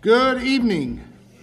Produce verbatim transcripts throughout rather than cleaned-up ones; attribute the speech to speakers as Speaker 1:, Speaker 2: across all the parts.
Speaker 1: Good evening.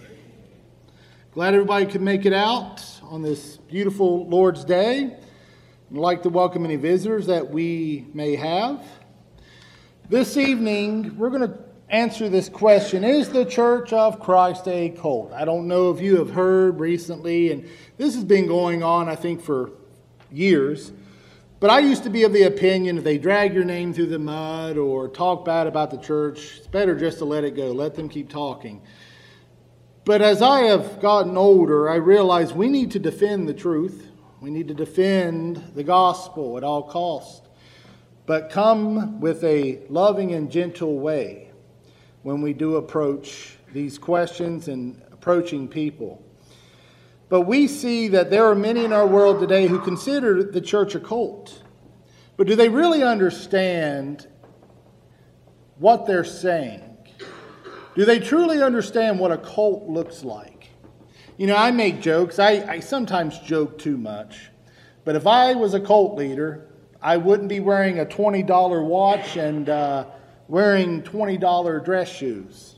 Speaker 1: Glad everybody could make it out on this beautiful Lord's Day. I'd like to welcome any visitors that we may have. This evening, we're going to answer this question: is the Church of Christ a cult? I don't know if you have heard recently, and this has been going on, I think, for years. But I used to be of the opinion if they drag your name through the mud or talk bad about the church, it's better just to let it go. Let them keep talking. But as I have gotten older, I realize we need to defend the truth. We need to defend the gospel at all costs. But come with a loving and gentle way when we do approach these questions and approaching people. But we see that there are many in our world today who consider the church a cult. But do they really understand what they're saying? Do they truly understand what a cult looks like? You know, I make jokes. I, I sometimes joke too much. But if I was a cult leader, I wouldn't be wearing a twenty dollar watch and uh, wearing twenty dollar dress shoes.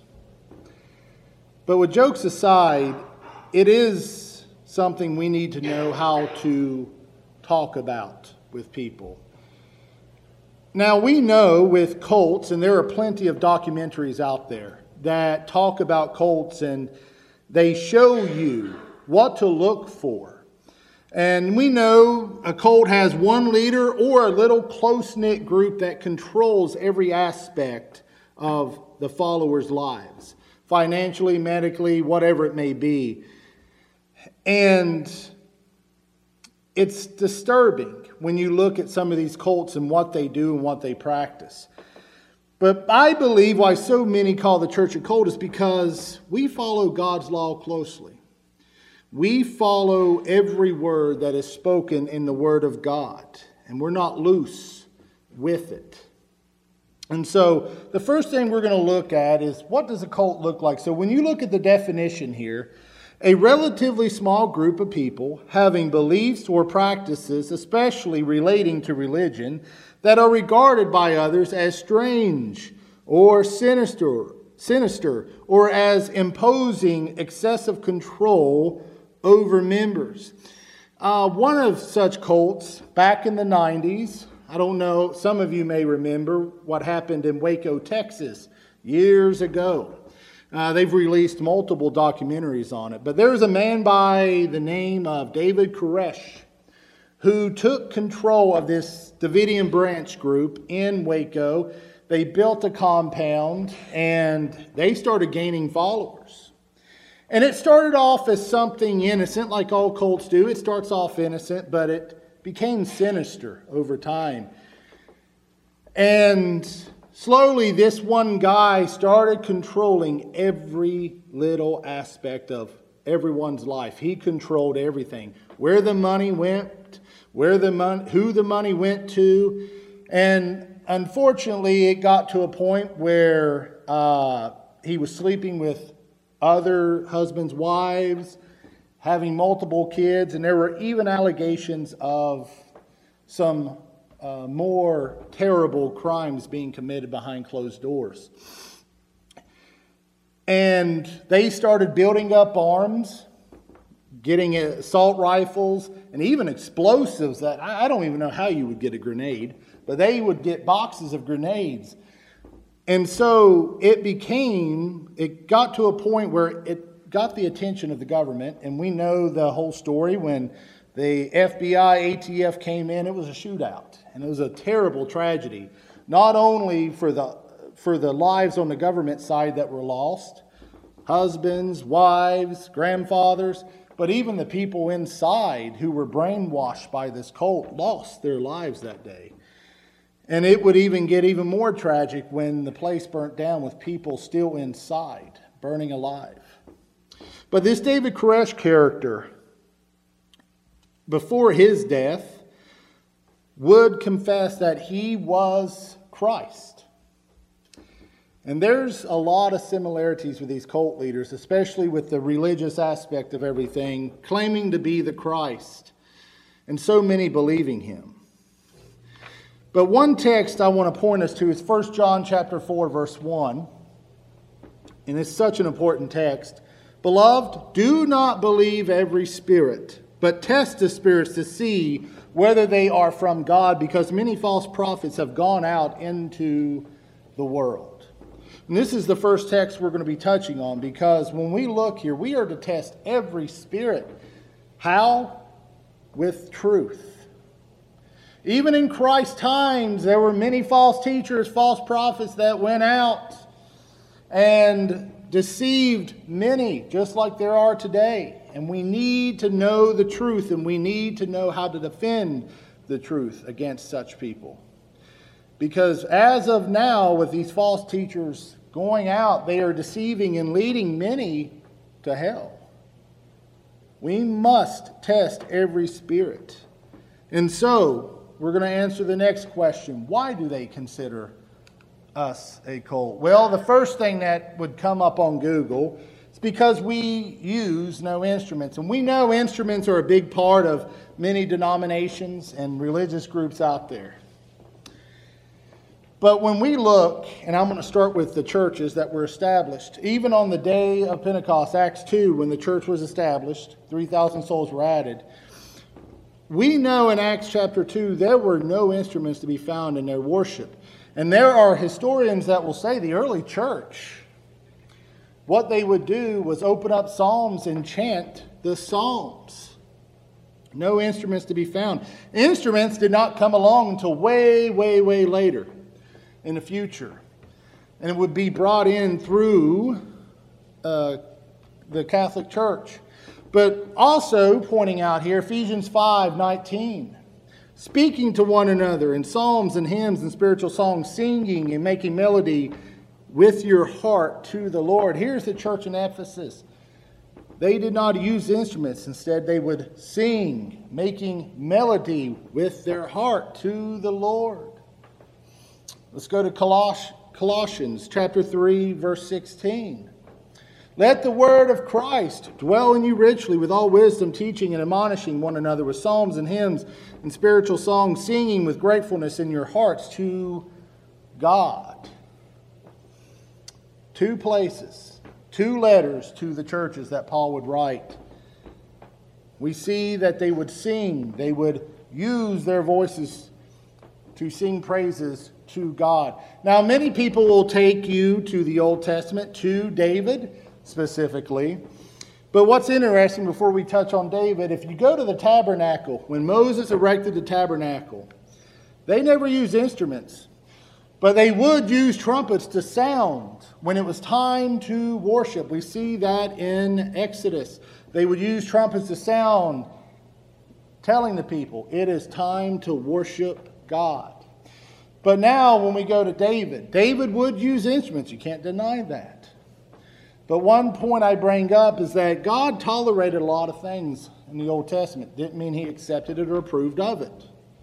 Speaker 1: But with jokes aside, it is something we need to know how to talk about with people. Now, we know with cults, and there are plenty of documentaries out there that talk about cults, and they show you what to look for. And we know a cult has one leader or a little close-knit group that controls every aspect of the followers' lives, financially, medically, whatever it may be. And it's disturbing when you look at some of these cults and what they do and what they practice. But I believe why so many call the church a cult is because we follow God's law closely. We follow every word that is spoken in the Word of God, and we're not loose with it. And so the first thing we're going to look at is, what does a cult look like? So when you look at the definition here, a relatively small group of people having beliefs or practices, especially relating to religion, that are regarded by others as strange or sinister, sinister, or as imposing excessive control over members. Uh, one of such cults back in the nineties, I don't know, some of you may remember what happened in Waco, Texas, years ago. Uh, they've released multiple documentaries on it. But there's a man by the name of David Koresh who took control of this Davidian branch group in Waco. They built a compound and they started gaining followers. And it started off as something innocent, like all cults do. It starts off innocent, but it became sinister over time. And slowly, this one guy started controlling every little aspect of everyone's life. He controlled everything. Where the money went, where the mon- who the money went to. And unfortunately, it got to a point where uh, he was sleeping with other husbands' wives, having multiple kids, and there were even allegations of some Uh, more terrible crimes being committed behind closed doors. And they started building up arms, getting assault rifles, and even explosives that I don't even know how you would get a grenade, but they would get boxes of grenades. And so it became, it got to a point where it got the attention of the government, and we know the whole story. When the F B I, A T F came in, it was a shootout. And it was a terrible tragedy, not only for the for the lives on the government side that were lost, husbands, wives, grandfathers, but even the people inside who were brainwashed by this cult lost their lives that day. And it would even get even more tragic when the place burnt down with people still inside, burning alive. But this David Koresh character, before his death, would confess that he was Christ. And there's a lot of similarities with these cult leaders, especially with the religious aspect of everything, claiming to be the Christ, and so many believing him. But one text I want to point us to is First John chapter four, verse one. And it's such an important text. Beloved, do not believe every spirit, but test the spirits to see whether they are from God, because many false prophets have gone out into the world. And this is the first text we're going to be touching on, because when we look here, we are to test every spirit. How? With truth. Even in Christ's times, there were many false teachers, false prophets that went out and deceived many, just like there are today. And we need to know the truth, and we need to know how to defend the truth against such people. Because as of now, with these false teachers going out, they are deceiving and leading many to hell. We must test every spirit. And so, we're going to answer the next question. Why do they consider us a cult? Well, the first thing that would come up on Google is because we use no instruments. And we know instruments are a big part of many denominations and religious groups out there. But when we look, and I'm going to start with the churches that were established, even on the day of Pentecost, Acts two, when the church was established, three thousand souls were added. We know in Acts chapter two, there were no instruments to be found in their worship. And there are historians that will say the early church, what they would do was open up psalms and chant the psalms. No instruments to be found. Instruments did not come along until way, way, way later in the future. And it would be brought in through uh, the Catholic Church. But also pointing out here, Ephesians five nineteen. Speaking to one another in psalms and hymns and spiritual songs, singing and making melody with your heart to the Lord. Here's the church in Ephesus. They did not use instruments. Instead, they would sing, making melody with their heart to the Lord. Let's go to Coloss- Colossians chapter three, verse sixteen. Let the word of Christ dwell in you richly with all wisdom, teaching and admonishing one another with psalms and hymns and spiritual songs, singing with gratefulness in your hearts to God. Two places, two letters to the churches that Paul would write. We see that they would sing, they would use their voices to sing praises to God. Now, many people will take you to the Old Testament, to David specifically. But what's interesting, before we touch on David, if you go to the tabernacle, when Moses erected the tabernacle, they never used instruments, but they would use trumpets to sound when it was time to worship. We see that in Exodus. They would use trumpets to sound, telling the people, it is time to worship God. But now when we go to David, David would use instruments. You can't deny that. But one point I bring up is that God tolerated a lot of things in the Old Testament. Didn't mean he accepted it or approved of it.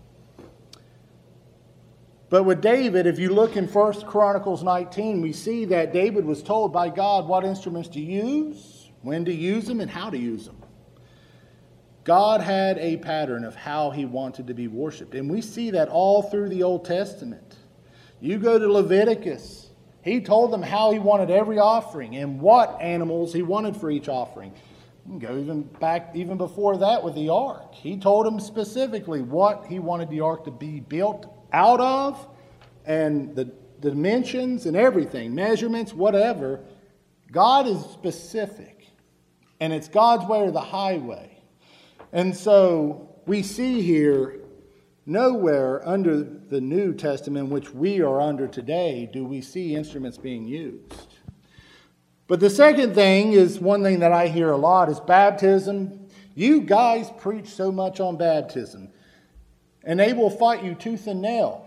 Speaker 1: But with David, if you look in First Chronicles nineteen, we see that David was told by God what instruments to use, when to use them, and how to use them. God had a pattern of how he wanted to be worshipped. And we see that all through the Old Testament. You go to Leviticus. He told them how he wanted every offering and what animals he wanted for each offering. You can go even back even before that with the ark. He told them specifically what he wanted the ark to be built out of, and the, the dimensions and everything, measurements, whatever. God is specific, and it's God's way or the highway. And so we see here, nowhere under the New Testament, which we are under today, do we see instruments being used. But the second thing is one thing that I hear a lot is baptism. You guys preach so much on baptism, and they will fight you tooth and nail.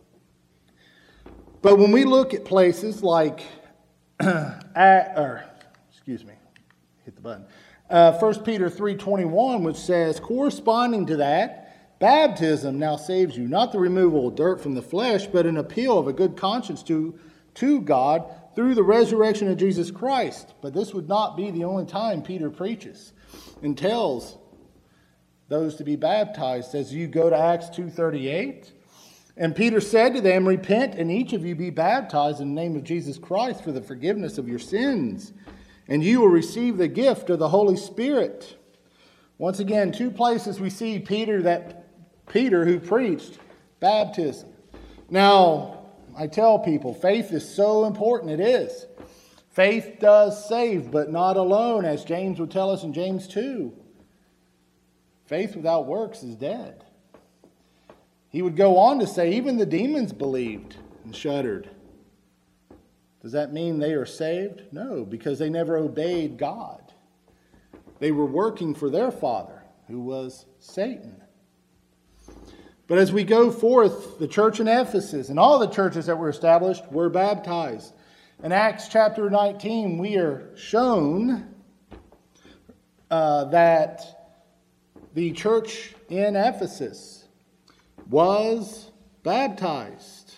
Speaker 1: But when we look at places like, at, or, excuse me, hit the button, uh, First Peter three twenty-one, which says, corresponding to that, baptism now saves you, not the removal of dirt from the flesh, but an appeal of a good conscience to, to God through the resurrection of Jesus Christ. But this would not be the only time Peter preaches and tells those to be baptized. As you go to Acts two thirty-eight, And Peter said to them, "Repent, and each of you be baptized in the name of Jesus Christ for the forgiveness of your sins, and you will receive the gift of the Holy Spirit." Once again, two places we see Peter that Peter who preached baptism. Now, I tell people, faith is so important. It is. Faith does save, but not alone, as James would tell us in James two. Faith without works is dead. He would go on to say, even the demons believed and shuddered. Does that mean they are saved? No, because they never obeyed God. They were working for their father, who was Satan. But as we go forth, the church in Ephesus and all the churches that were established were baptized. In Acts chapter nineteen, we are shown uh, that the church in Ephesus was baptized.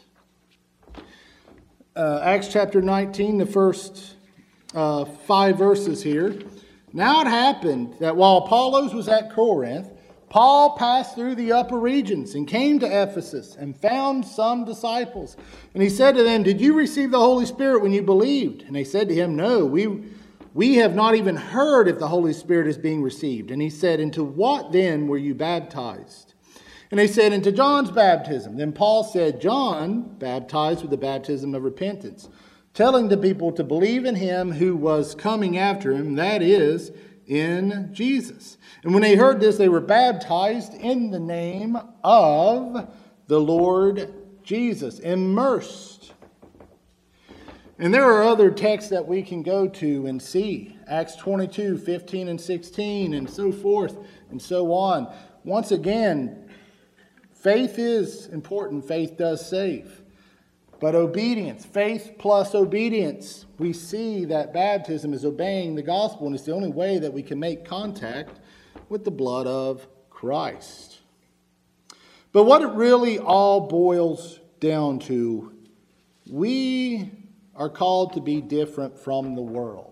Speaker 1: Uh, Acts chapter nineteen, the first uh, five verses here. Now it happened that while Apollos was at Corinth, Paul passed through the upper regions and came to Ephesus and found some disciples. And he said to them, "Did you receive the Holy Spirit when you believed?" And they said to him, "No, we, we have not even heard if the Holy Spirit is being received." And he said, "Into what then were you baptized?" And they said, "Into John's baptism." Then Paul said, "John baptized with the baptism of repentance, telling the people to believe in him who was coming after him, that is, in Jesus." And when they heard this, they were baptized in the name of the Lord Jesus, immersed. And there are other texts that we can go to and see. Acts twenty-two, fifteen and sixteen, and so forth and so on. Once again, faith is important. Faith does save. But obedience, faith plus obedience, we see that baptism is obeying the gospel, and it's the only way that we can make contact with the blood of Christ. But what it really all boils down to, we are called to be different from the world.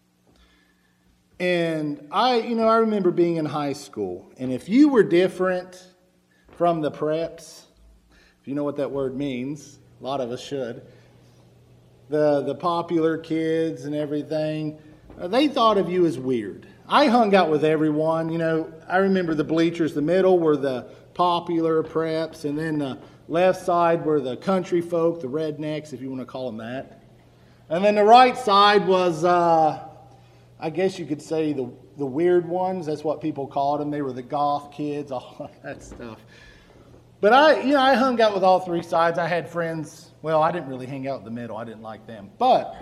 Speaker 1: And I, you know, I remember being in high school, and if you were different from the preps, if you know what that word means, a lot of us should, the, the popular kids and everything, they thought of you as weird. I hung out with everyone. You know, I remember the bleachers, the middle were the popular preps, and then the left side were the country folk, the rednecks, if you want to call them that. And then the right side was, uh, I guess you could say, the, the weird ones. That's what people called them. They were the goth kids, all that stuff. But I, you know, I hung out with all three sides. I had friends. Well, I didn't really hang out in the middle. I didn't like them. But,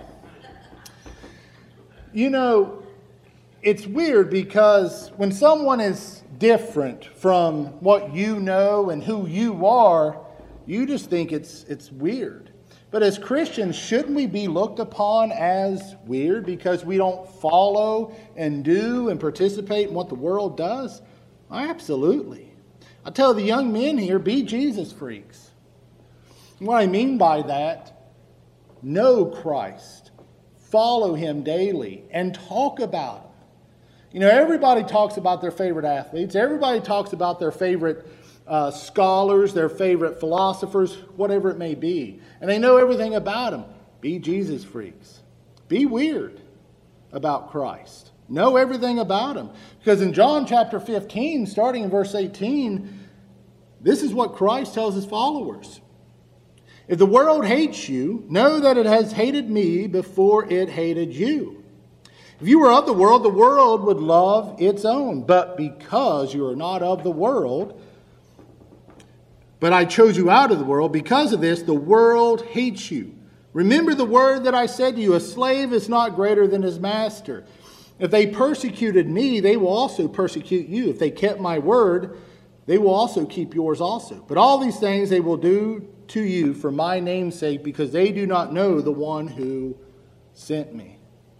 Speaker 1: you know, it's weird because when someone is different from what you know and who you are, you just think it's it's weird. But as Christians, shouldn't we be looked upon as weird because we don't follow and do and participate in what the world does? Absolutely. I tell the young men here, be Jesus freaks. And what I mean by that, know Christ, follow him daily, and talk about him. You know, everybody talks about their favorite athletes. Everybody talks about their favorite uh, scholars, their favorite philosophers, whatever it may be. And they know everything about them. Be Jesus freaks. Be weird about Christ. Know everything about him. Because in John chapter fifteen, starting in verse eighteen, this is what Christ tells his followers. If the world hates you, know that it has hated me before it hated you. If you were of the world, the world would love its own. But because you are not of the world, but I chose you out of the world, because of this, the world hates you. Remember the word that I said to you, a slave is not greater than his master. If they persecuted me, they will also persecute you. If they kept my word, they will also keep yours also. But all these things they will do to you for my name's sake, because they do not know the one who sent me.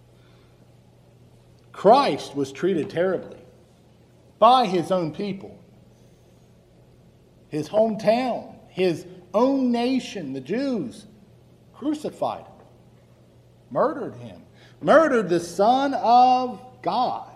Speaker 1: Christ was treated terribly by his own people, his hometown, his own nation, the Jews, crucified him, murdered him, murdered the Son of God.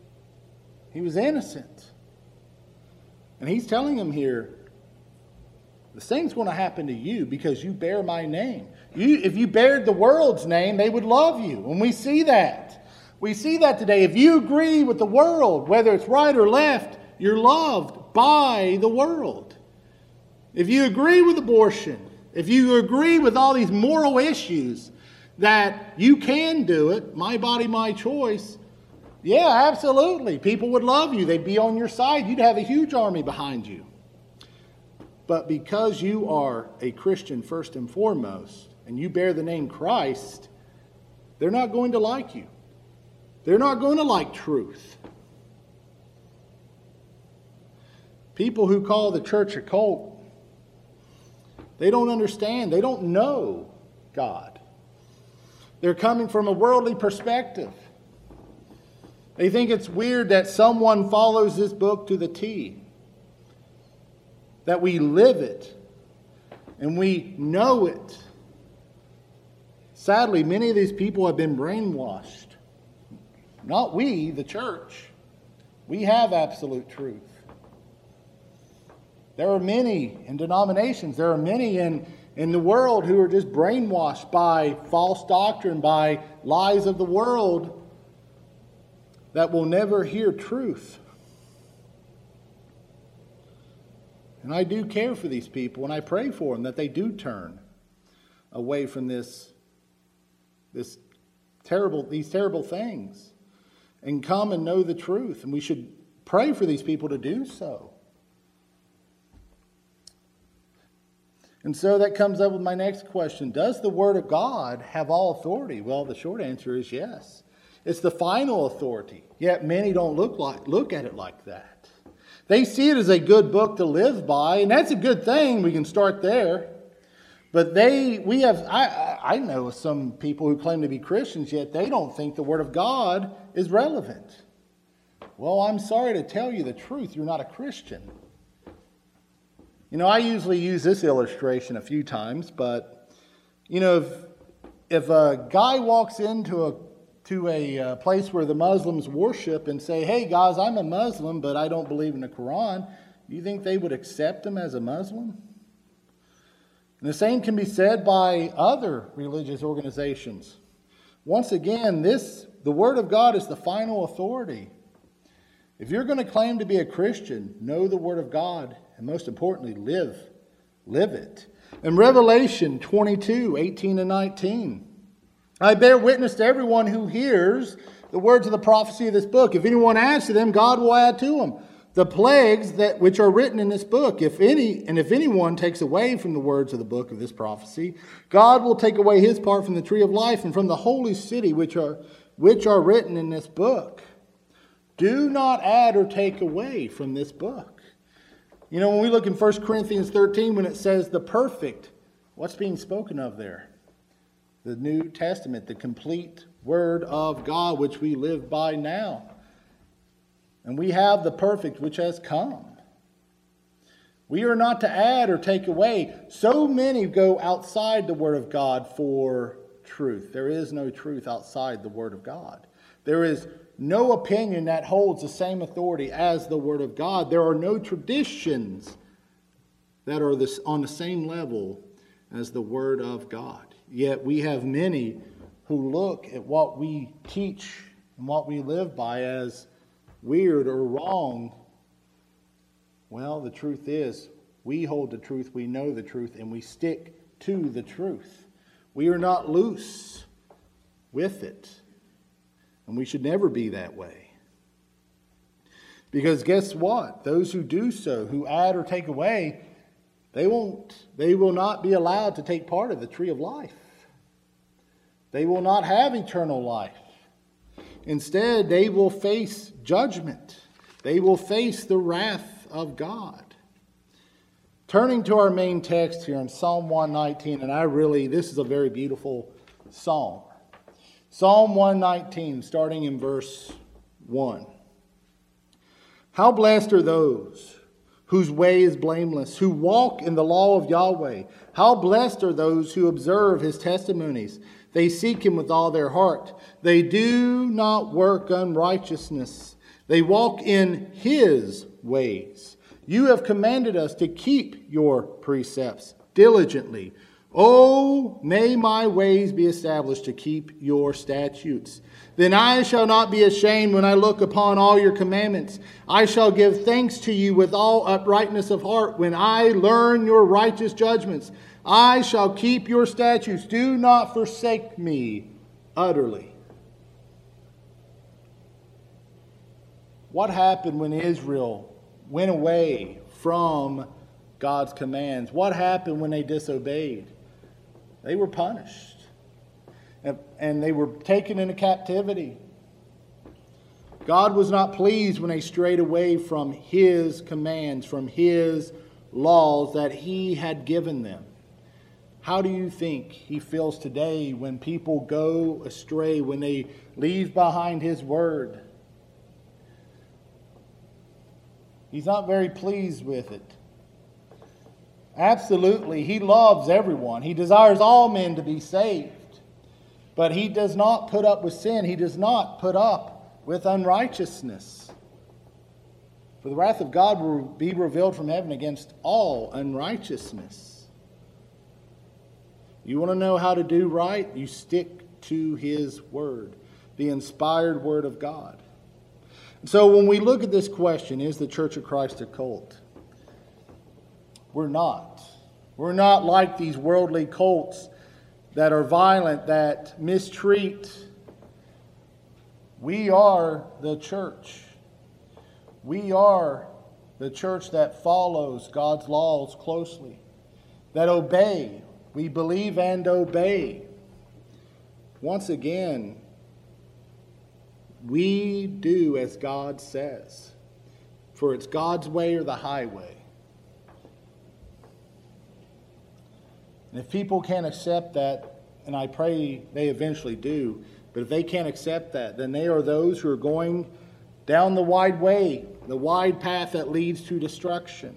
Speaker 1: He was innocent. And he's telling him here, The same's going to happen to you because you bear my name. You, if you bared the world's name, they would love you. And we see that. We see that today. If you agree with the world, whether it's right or left, you're loved by the world. If you agree with abortion, if you agree with all these moral issues that you can do it, my body, my choice, yeah, absolutely. People would love you. They'd be on your side. You'd have a huge army behind you. But because you are a Christian first and foremost, and you bear the name Christ, they're not going to like you. They're not going to like truth. People who call the church a cult, they don't understand. They don't know God. They're coming from a worldly perspective. They think it's weird that someone follows this book to the T. That we live it. And we know it. Sadly, many of these people have been brainwashed. Not we, the church. We have absolute truth. There are many in denominations. There are many in, in the world who are just brainwashed by false doctrine, by lies of the world, that will never hear truth. And I do care for these people, and I pray for them that they do turn away from this, this terrible, these terrible things and come and know the truth. And we should pray for these people to do so. And so that comes up with my next question. Does the Word of God have all authority? Well, the short answer is yes. It's the final authority. Yet many don't look like look at it like that. They see it as a good book to live by, and that's a good thing. We can start there. But they, we have, I, I know some people who claim to be Christians, yet they don't think the Word of God is relevant. Well, I'm sorry to tell you the truth. You're not a Christian. You know, I usually use this illustration a few times, but, you know, if, if a guy walks into a to a uh, place where the Muslims worship and say, hey guys, I'm a Muslim, but I don't believe in the Quran, you think they would accept him as a Muslim? And the same can be said by other religious organizations. Once again, this, the Word of God is the final authority. If you're going to claim to be a Christian, know the Word of God, and most importantly, live. Live it. In Revelation twenty-two, eighteen and nineteen, I bear witness to everyone who hears the words of the prophecy of this book. If anyone adds to them, God will add to them the plagues that which are written in this book. If any, and if anyone takes away from the words of the book of this prophecy, God will take away his part from the tree of life and from the holy city which are which are written in this book. Do not add or take away from this book. You know, when we look in First Corinthians thirteen, when it says the perfect, what's being spoken of there? The New Testament, the complete Word of God, which we live by now. And we have the perfect which has come. We are not to add or take away. So many go outside the Word of God for truth. There is no truth outside the Word of God. There is no opinion that holds the same authority as the Word of God. There are no traditions that are this, on the same level as the Word of God. Yet we have many who look at what we teach and what we live by as weird or wrong. Well, the truth is, we hold the truth, we know the truth, and we stick to the truth. We are not loose with it. And we should never be that way. Because guess what? Those who do so, who add or take away, they won't, they will not be allowed to take part of the tree of life. They will not have eternal life. Instead, they will face judgment. They will face the wrath of God. Turning to our main text here in Psalm one nineteen, and I really, this is a very beautiful psalm. Psalm one nineteen, starting in verse one. How blessed are those whose way is blameless, who walk in the law of Yahweh. How blessed are those who observe his testimonies. They seek him with all their heart. They do not work unrighteousness. They walk in his ways. You have commanded us to keep your precepts diligently. Oh, may my ways be established to keep your statutes. Then I shall not be ashamed when I look upon all your commandments. I shall give thanks to you with all uprightness of heart when I learn your righteous judgments. I shall keep your statutes. Do not forsake me utterly. What happened when Israel went away from God's commands? What happened when they disobeyed? They were punished. And they were taken into captivity. God was not pleased when they strayed away from His commands, from His laws that He had given them. How do you think He feels today when people go astray, when they leave behind His word? He's not very pleased with it. Absolutely, He loves everyone. He desires all men to be saved. But He does not put up with sin. He does not put up with unrighteousness. For the wrath of God will be revealed from heaven against all unrighteousness. You want to know how to do right? You stick to His word, the inspired word of God. So when we look at this question, is the Church of Christ a cult? We're not. We're not like these worldly cults that are violent, that mistreat. We are the church. We are the church that follows God's laws closely, that obey. We believe and obey. Once again, we do as God says, for it's God's way or the highway. And if people can't accept that, and I pray they eventually do, but if they can't accept that, then they are those who are going down the wide way, the wide path that leads to destruction.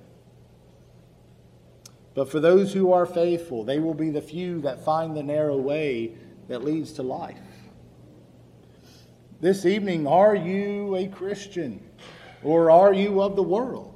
Speaker 1: But for those who are faithful, they will be the few that find the narrow way that leads to life. This evening, are you a Christian, or are you of the world?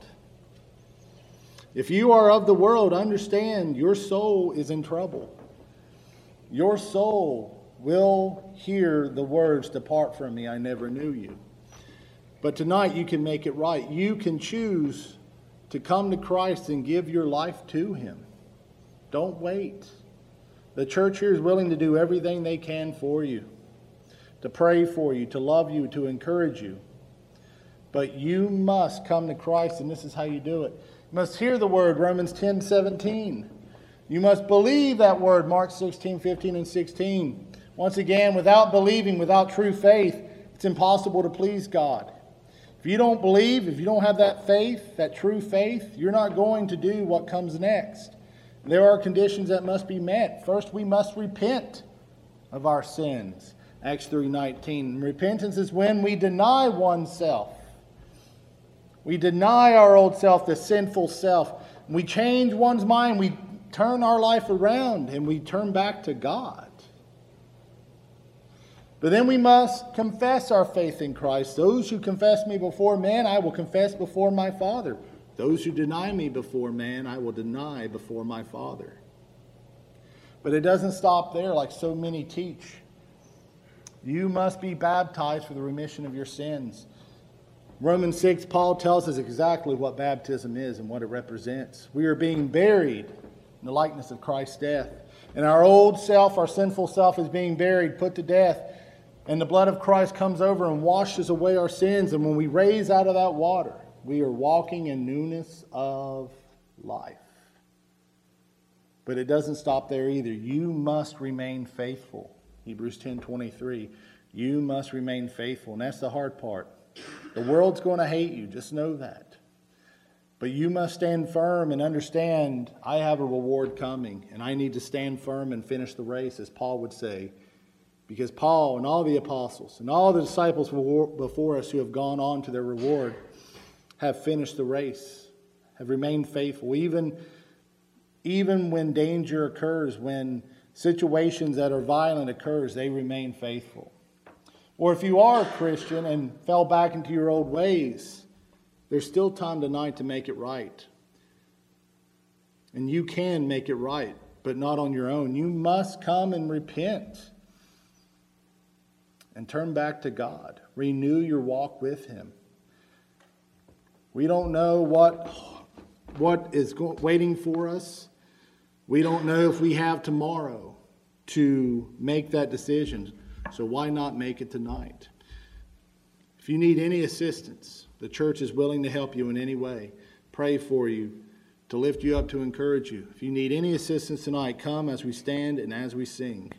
Speaker 1: If you are of the world, understand your soul is in trouble. Your soul will hear the words, "Depart from me, I never knew you." But tonight you can make it right. You can choose to come to Christ and give your life to Him. Don't wait. The church here is willing to do everything they can for you, to pray for you, to love you, to encourage you. But you must come to Christ, and this is how you do it. You must hear the word, Romans ten seventeen. You must believe that word, Mark sixteen fifteen and sixteen. Once again, without believing, without true faith, it's impossible to please God. If you don't believe, if you don't have that faith, that true faith, you're not going to do what comes next. There are conditions that must be met. First, we must repent of our sins. Acts three nineteen. Repentance is when we deny oneself. We deny our old self, the sinful self. We change one's mind. We turn our life around and we turn back to God. But then we must confess our faith in Christ. Those who confess me before men, I will confess before my Father. Those who deny me before man, I will deny before my Father. But it doesn't stop there like so many teach. You must be baptized for the remission of your sins. Romans six, Paul tells us exactly what baptism is and what it represents. We are being buried in the likeness of Christ's death. And our old self, our sinful self, is being buried, put to death. And the blood of Christ comes over and washes away our sins. And when we raise out of that water, we are walking in newness of life. But it doesn't stop there either. You must remain faithful. Hebrews ten twenty-three. You must remain faithful. And that's the hard part. The world's going to hate you. Just know that. But you must stand firm and understand I have a reward coming. And I need to stand firm and finish the race, as Paul would say. Because Paul and all the apostles and all the disciples before us who have gone on to their reward have finished the race, have remained faithful. Even, even when danger occurs, when situations that are violent occurs, they remain faithful. Or if you are a Christian and fell back into your old ways, There's still time tonight to make it right. And you can make it right, but not on your own. You must come and repent and turn back to God. Renew your walk with Him. We don't know what, what is go- waiting for us. We don't know if we have tomorrow to make that decision. So why not make it tonight? If you need any assistance, the church is willing to help you in any way. Pray for you, to lift you up, to encourage you. If you need any assistance tonight, come as we stand and as we sing.